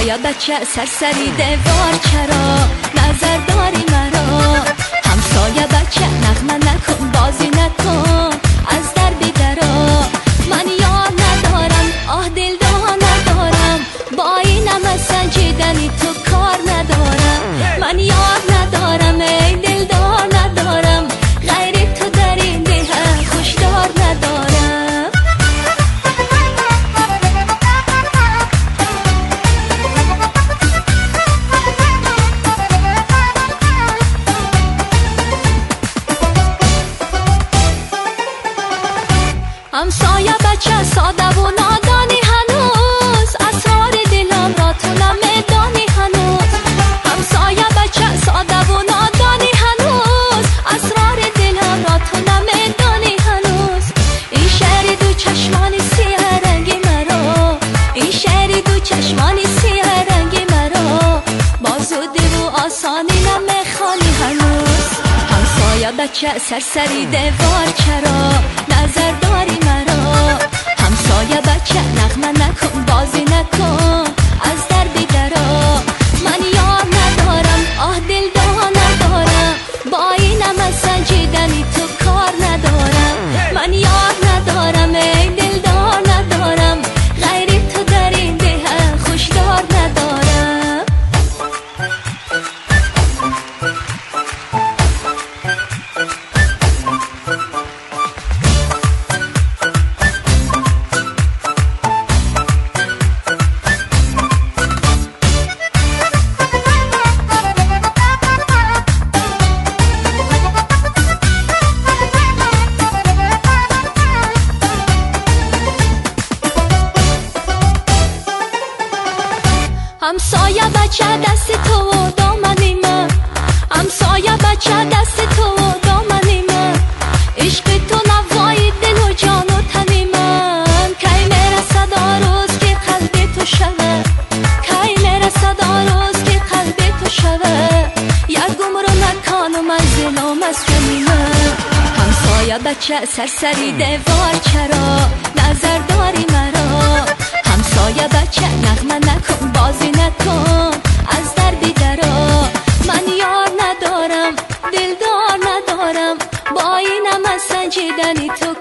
همسایه بچه سرسری دیوار چرا نظر داری مرا؟ همسایه بچه نغمه نکن بازی نکن از در بیدرا. من یار ندارم آه دل ندارم با اینم سنجیدنی تو کار ندارم. من یار ندارم ای دلدار ندارم غیر تو در این ده خوشدار ندارم. همسایه بچه ساده و نادانی هنوز اسرار دلم را تو نمیدانی هنوز. همسایه بچه ساده و نادانی هنوز اسرار دلم را تو نمیدانی هنوز. این شعر دو چشمانی سیاه رنگی مرا، این شعر دو چشمانی سیاه رنگی مرا با زودی و آسانی نمیخوانی هنوز. همسایه بچه سرسری دیوار چرا نظر داری مرا؟ همسایه بچه نغمه نکن بازی نکن از در بیدرا. من یار ندارم آه دلدار ندارم با اینم سنجیدنی تو کار ندارم. من یار ندارم ای دلدار ندارم غیر تو در این ده خوشدار ندارم. همسایه بچه دست تو و دامنی من، همسایه بچه دست تو و دامنی من. عشق تو نوای دل و جان و تنی من. کی میرسد روز که قلب تو شود، کی میرسد روز که قلب تو شود. یک گمرو نکن و منزل و مسکنی من. همسایه بچه سرسری دیوار چرا نظر داری مرا؟ همسایه بچه نغمه نکن بازی نکن از در بیدرا. من یار ندارم دلدار ندارم با اینم سنجیدنی تو